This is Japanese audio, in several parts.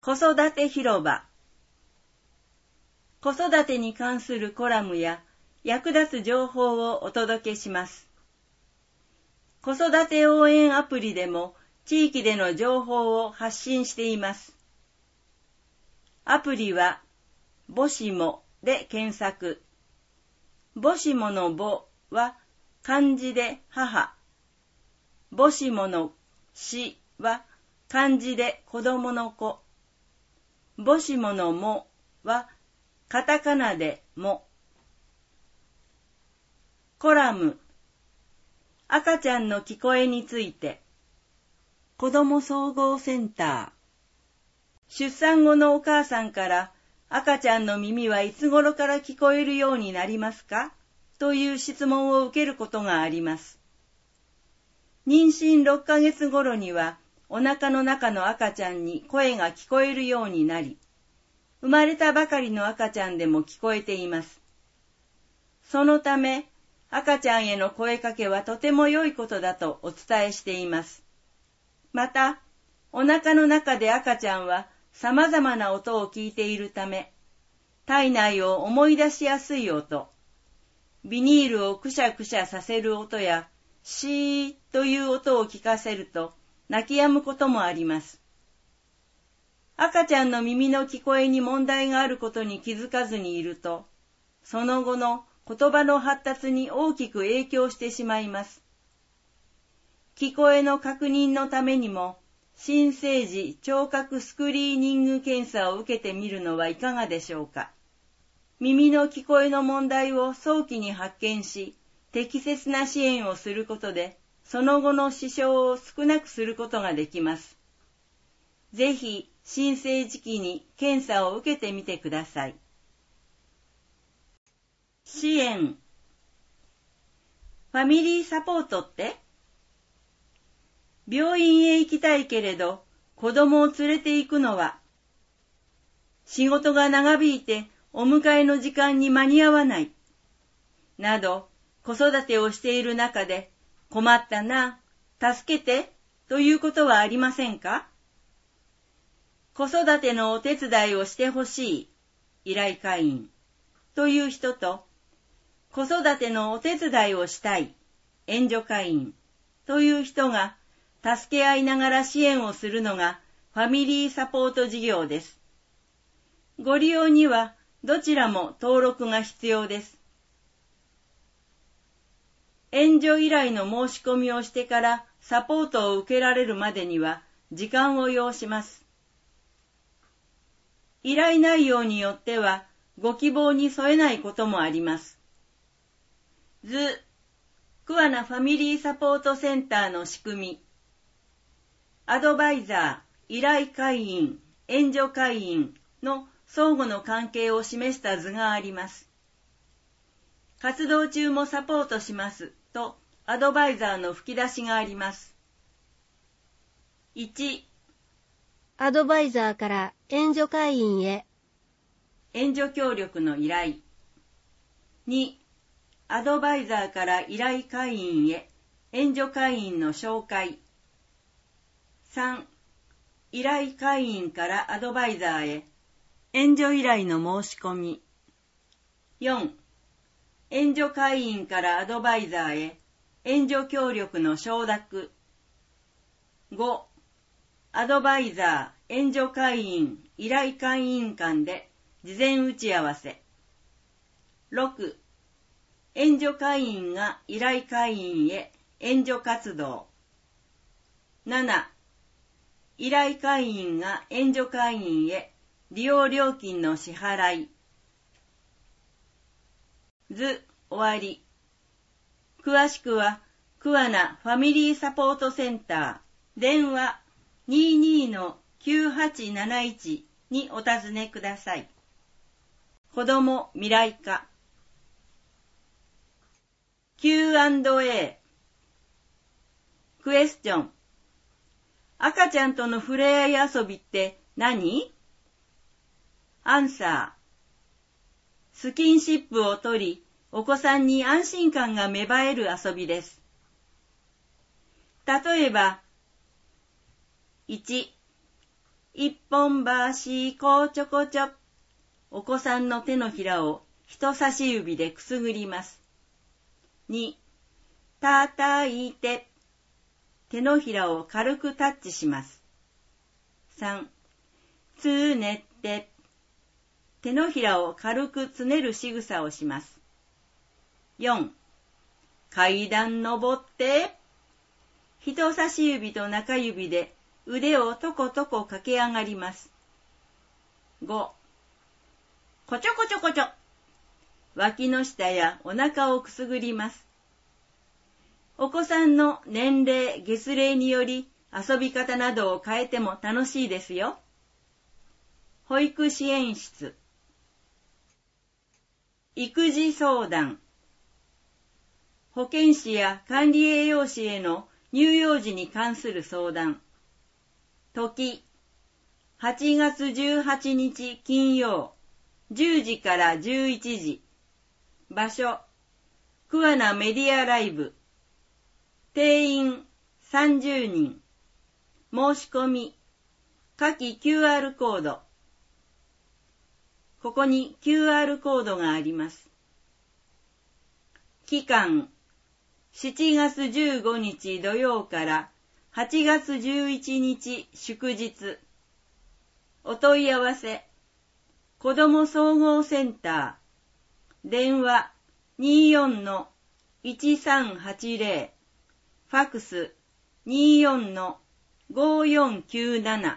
子育て広場。子育てに関するコラムや役立つ情報をお届けします。子育て応援アプリでも地域での情報を発信しています。アプリは母子もで検索。母子もの母は漢字で母。母子もの子は漢字で子供の子。母子ものもはカタカナでも。コラム。赤ちゃんの聞こえについて。子ども総合センター。出産後のお母さんから赤ちゃんの耳はいつ頃から聞こえるようになりますかという質問を受けることがあります。妊娠6ヶ月頃にはお腹の中の赤ちゃんに声が聞こえるようになり、生まれたばかりの赤ちゃんでも聞こえています。そのため、赤ちゃんへの声かけはとても良いことだとお伝えしています。また、お腹の中で赤ちゃんは様々な音を聞いているため、体内を思い出しやすい音、ビニールをくしゃくしゃさせる音や、シーという音を聞かせると泣き止むこともあります。赤ちゃんの耳の聞こえに問題があることに気づかずにいると、その後の言葉の発達に大きく影響してしまいます。聞こえの確認のためにも、新生児聴覚スクリーニング検査を受けてみるのはいかがでしょうか。耳の聞こえの問題を早期に発見し、適切な支援をすることで、その後の支障を少なくすることができます。ぜひ、新生児期に検査を受けてみてください。支援。ファミリーサポートって？病院へ行きたいけれど、子供を連れて行くのは、仕事が長引いてお迎えの時間に間に合わない、など、子育てをしている中で、困ったな、助けて、ということはありませんか？子育てのお手伝いをしてほしい、依頼会員、という人と、子育てのお手伝いをしたい、援助会員、という人が、助け合いながら支援をするのがファミリーサポート事業です。ご利用にはどちらも登録が必要です。援助依頼の申し込みをしてからサポートを受けられるまでには時間を要します。依頼内容によってはご希望に添えないこともあります。図、桑名ファミリーサポートセンターの仕組み。アドバイザー、依頼会員、援助会員の相互の関係を示した図があります。活動中もサポートしますとアドバイザーの吹き出しがあります。1、 アドバイザーから援助会員へ。 援助協力の依頼。2、アドバイザーから依頼会員へ援助会員の紹介。3、依頼会員からアドバイザーへ援助依頼の申し込み。4、援助会員からアドバイザーへ援助協力の承諾。5、アドバイザー、援助会員、依頼会員間で事前打ち合わせ。6、援助会員が依頼会員へ援助活動。7、依頼会員が援助会員へ利用料金の支払い。図終わり。詳しくは桑名ファミリーサポートセンター電話 22-9871 にお尋ねください。子ども未来課 Q&A クエスチョン。赤ちゃんとの触れ合い遊びって何？アンサー。スキンシップを取り、お子さんに安心感が芽生える遊びです。例えば、1、 一本橋こちょこちょ。お子さんの手のひらを人差し指でくすぐります。2、叩いて。手のひらを軽くタッチします。3、つねって。手のひらを軽くつねる仕草をします。4、階段登って。人差し指と中指で腕をとことこ駆け上がります。5、こちょこちょこちょ。脇の下やお腹をくすぐります。お子さんの年齢、月齢により遊び方などを変えても楽しいですよ。保育支援室。育児相談。保健師や管理栄養士への乳幼児に関する相談。時、8月18日金曜、10時から11時。場所、桑名メディアライブ。定員30人。申し込み、下記 QR コード。ここに QR コードがあります。期間、7月15日土曜から8月11日祝日。お問い合わせ、子ども総合センター、電話 24-1380、ファクス 24-5497。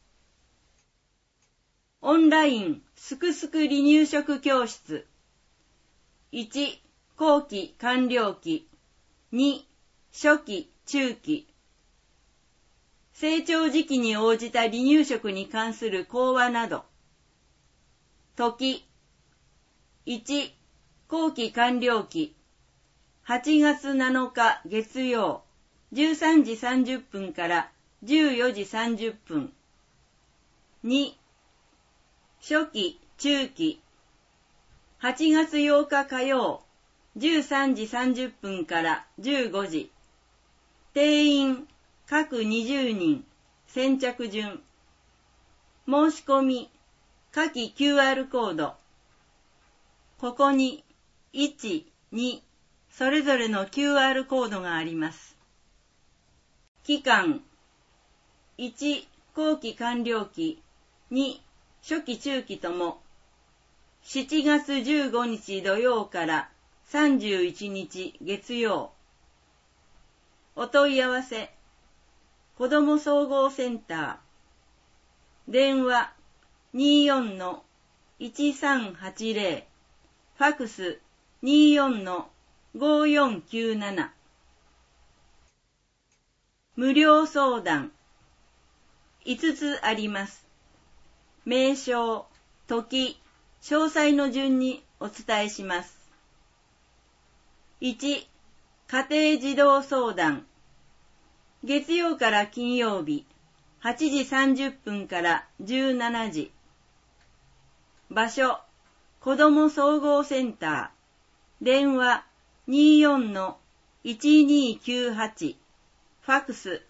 オンラインすくすく離乳食教室。1、後期完了期。2、初期中期。成長時期に応じた離乳食に関する講話など。時、1、後期完了期。8月7日月曜、13時30分から14時30分。2、初期中期。8月8日火曜、13時30分から15時。定員各20人、先着順。申し込み、下記 QR コード。ここに1、2、それぞれの QR コードがあります。期間、1、後期完了期、2、初期中期とも、7月15日土曜から31日月曜。お問い合わせ、子ども総合センター、電話 24-1380、ファクス 24-5497。無料相談、5つあります。名称、時、詳細の順にお伝えします。1、家庭児童相談。月曜から金曜日、8時30分から17時。場所、子ども総合センター。電話 24-1298。ファクス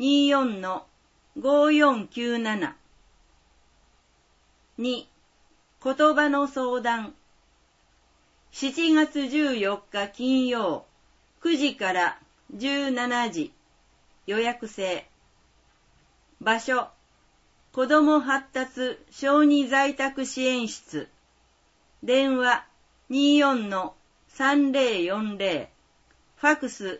24-5497。2、言葉の相談。7月14日金曜、9時から17時。予約制。場所、子ども発達小児在宅支援室。電話 24-3040。ファクス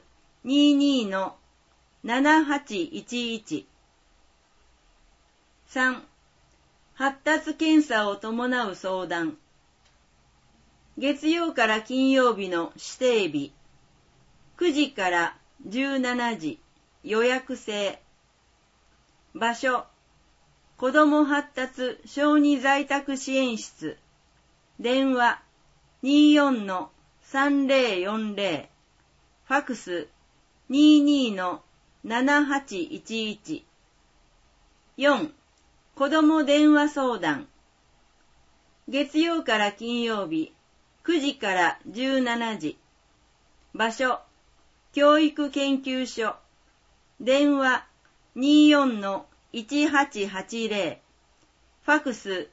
22-7811。3、発達検査を伴う相談。月曜から金曜日の指定日。9時から17時。予約制。場所、子ども発達小児在宅支援室。電話 24-3040。ファクス 22-7811。4、子ども電話相談。月曜から金曜日、9時から17時。場所、教育研究所。電話 1880、ファクス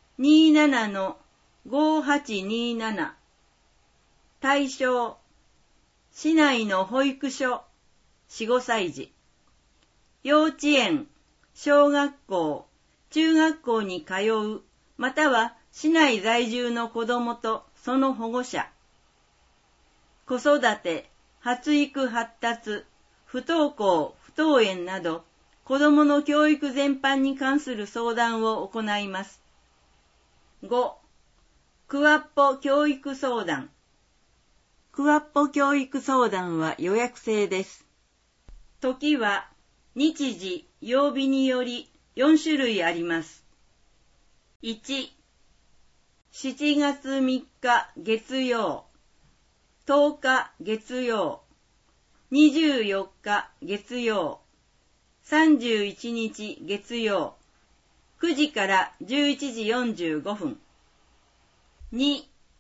27-5827、対象、市内の保育所、4、5歳児、幼稚園、小学校、中学校に通う、または市内在住の子どもとその保護者、子育て、発育発達、不登校、不登園など、子どもの教育全般に関する相談を行います。5. クワッポ教育相談。クワッポ教育相談は予約制です。時は日時、曜日により4種類あります。1. 7月3日月曜、10日月曜、24日月曜、31日月曜、9時から11時45分。2.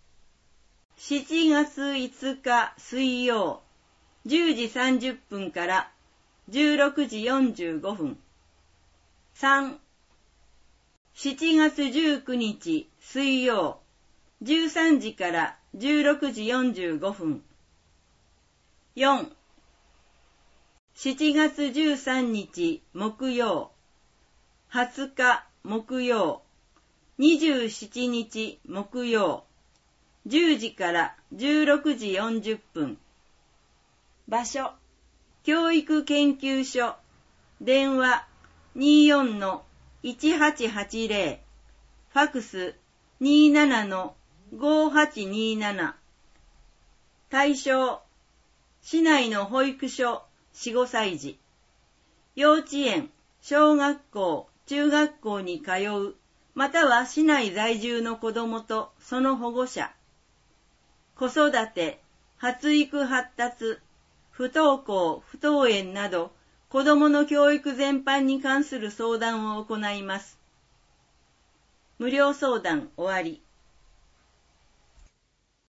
7月5日水曜、10時30分から16時45分。3. 7月19日水曜、13時から16時45分。4. 7月13日木曜、20日木曜、27日木曜、10時から16時40分。場所、教育研究所、電話 24-1880、ファクス 27-5827。対象、市内の保育所、4、5歳児、幼稚園、小学校、中学校に通う、または市内在住の子どもとその保護者、子育て、発育発達、不登校、不登園など、子どもの教育全般に関する相談を行います。無料相談終わり。